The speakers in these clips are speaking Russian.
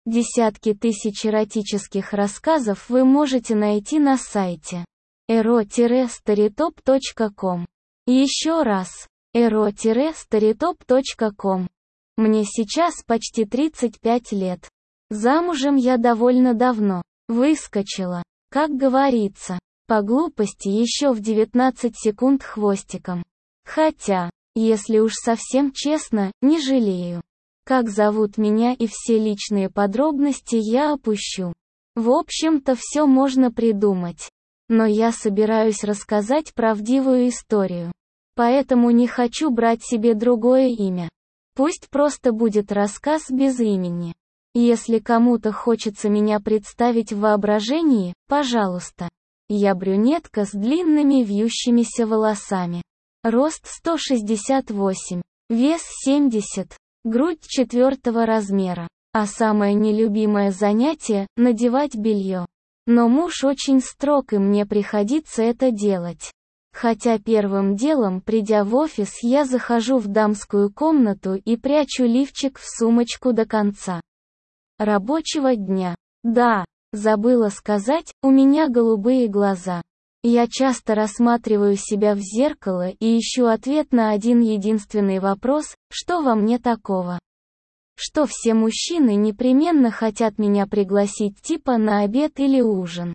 Десятки тысяч эротических рассказов вы можете найти на сайте ero-storytop.com. Еще раз, ero-storytop.com. Мне сейчас почти 35 лет. Замужем я довольно давно. Выскочила, как говорится, по глупости еще в 19 секунд хвостиком. Хотя, если уж совсем честно, не жалею. Как зовут меня и все личные подробности я опущу. В общем-то все можно придумать. Но я собираюсь рассказать правдивую историю. Поэтому не хочу брать себе другое имя. Пусть просто будет рассказ без имени. Если кому-то хочется меня представить в воображении, пожалуйста. Я брюнетка с длинными вьющимися волосами. Рост 168, вес 70, грудь 4 размера. А самое нелюбимое занятие – надевать белье. Но муж очень строг и мне приходится это делать. Хотя первым делом, придя в офис, я захожу в дамскую комнату и прячу лифчик в сумочку до конца рабочего дня. Да, забыла сказать, у меня голубые глаза. Я часто рассматриваю себя в зеркало и ищу ответ на один единственный вопрос: что во мне такого? Что все мужчины непременно хотят меня пригласить типа на обед или ужин.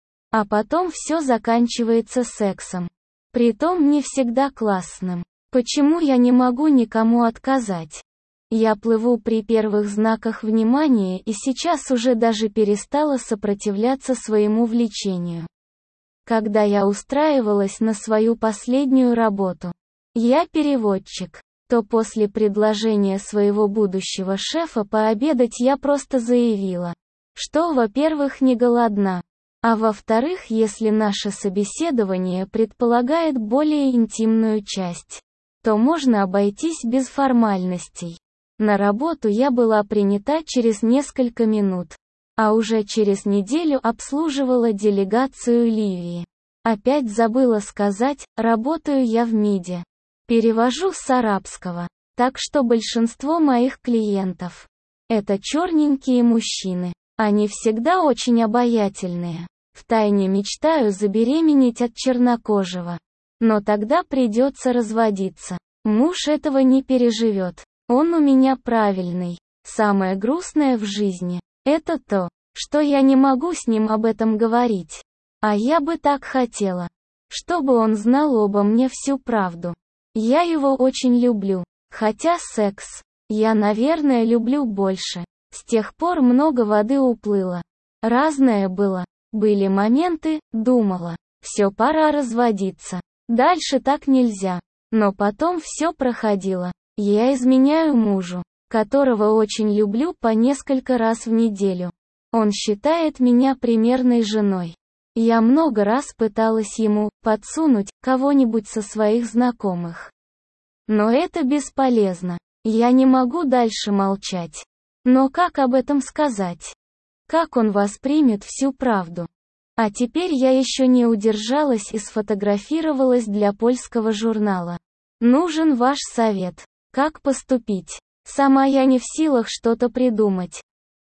А потом все заканчивается сексом. Притом не всегда классным. Почему я не могу никому отказать? Я плыву при первых знаках внимания и сейчас уже даже перестала сопротивляться своему влечению. Когда я устраивалась на свою последнюю работу, я переводчик, то после предложения своего будущего шефа пообедать я просто заявила, что, во-первых, не голодна, а во-вторых, если наше собеседование предполагает более интимную часть, то можно обойтись без формальностей. На работу я была принята через несколько минут, а уже через неделю обслуживала делегацию Ливии. Опять забыла сказать, работаю я в МИДе. Перевожу с арабского, так что большинство моих клиентов – это черненькие мужчины. Они всегда очень обаятельные. Втайне мечтаю забеременеть от чернокожего. Но тогда придется разводиться. Муж этого не переживет. Он у меня правильный. Самое грустное в жизни – это то, что я не могу с ним об этом говорить. А я бы так хотела, чтобы он знал обо мне всю правду. Я его очень люблю. Хотя секс, я, наверное, люблю больше. С тех пор много воды уплыло. Разное было. Были моменты, думала, все, пора разводиться. Дальше так нельзя. Но потом все проходило. Я изменяю мужу, которого очень люблю, по несколько раз в неделю. Он считает меня примерной женой. Я много раз пыталась ему подсунуть кого-нибудь со своих знакомых. Но это бесполезно. Я не могу дальше молчать. Но как об этом сказать? Как он воспримет всю правду? А теперь я еще не удержалась и сфотографировалась для польского журнала. Нужен ваш совет. Как поступить? Сама я не в силах что-то придумать.